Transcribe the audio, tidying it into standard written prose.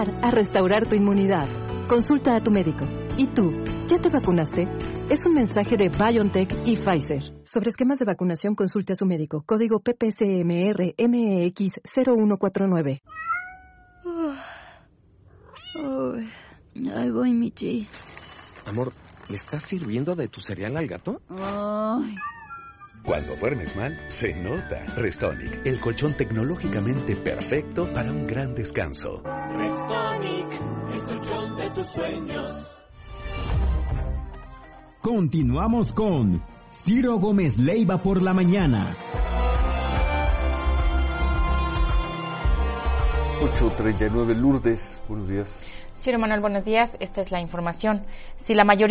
ayudar a restaurar tu inmunidad. Consulta a tu médico. ¿Y tú? ¿Ya te vacunaste? Es un mensaje de BioNTech y Pfizer. Sobre esquemas de vacunación, consulte a su médico. Código PPCMR-MEX0149. Ahí voy, Michi. Amor, ¿le estás sirviendo de tu cereal al gato? Ay. Cuando duermes mal, se nota. Restonic, el colchón tecnológicamente perfecto para un gran descanso. Restonic, el colchón de tus sueños. Continuamos con Ciro Gómez Leiva por la mañana. 8:39, Lourdes, buenos días. Ciro Manuel, buenos días. Esta es la información. Si la mayoría